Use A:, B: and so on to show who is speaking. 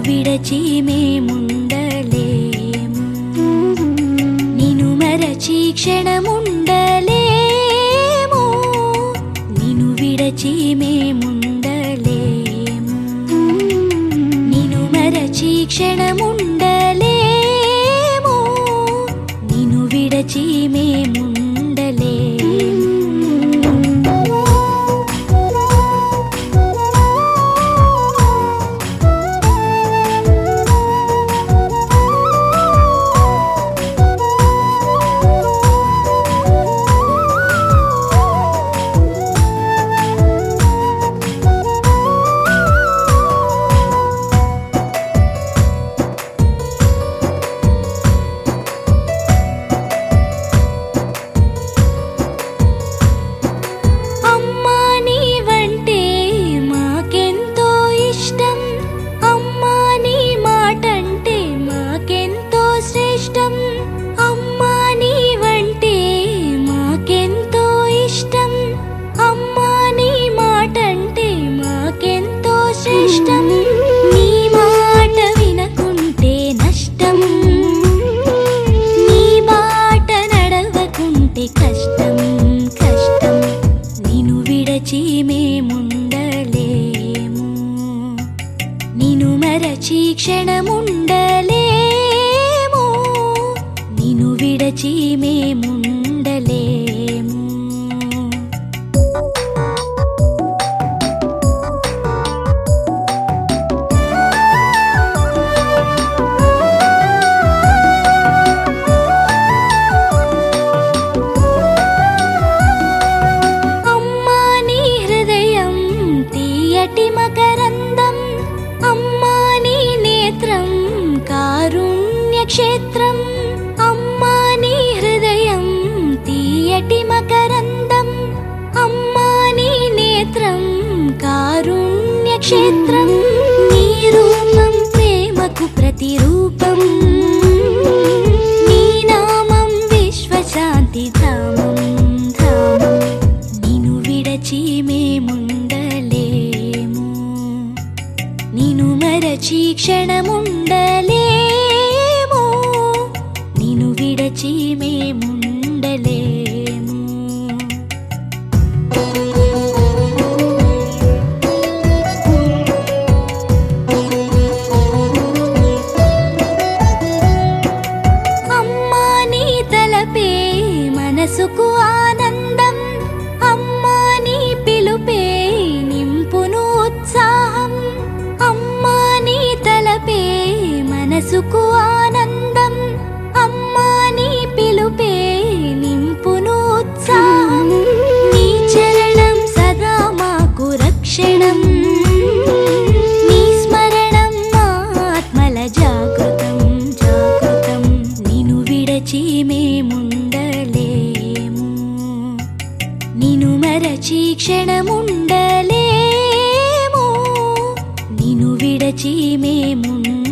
A: విడచి మేముండలేము నిను మరచి క్షణముండలేము నిను విడచి మేముండలేము నిను మరచి క్షణముండలేము నిను విడచి మేముండలేము నీ మాట వినకుంటే నష్టం నీ బాట నడవకుంటే కష్టం కష్టం నిను విడచి మేముండలేము నిను మరచి క్షణముండలేము నిను విడచి మేముండలేము మకరందం అమ్మా నీ నేత్రం కారుణ్యక్షేత్రం అమ్మా నీ హృదయం తీయటి మకరందం అమ్మా నీ నేత్రం కారుణ్యక్షేత్రం నీ రూపం ప్రేమకు ప్రతిరూపం నీ నామం విశ్వశాంతి ధామం ధామం నిను విడచి మేముండలేము నిను మరచి క్షణముండలేము నిను విడచి మేముండలేము అమ్మా నీ తలపే మనసుకు ఆనందం అమ్మా నీ పిలుపే నింపును ఉత్సాహం అమ్మా నీ తలపే మనసుకు ఆనందం అమ్మా నీ పిలుపే నింపును ఉత్సాహం నీ చరణం సదా మాకు రక్షణం నీ స్మరణం మా ఆత్మల జాగృతం జాగృతం నిను విడచి మేముండలేము నిను మరచి క్షణముండలేము నిను విడచి మేముండలేము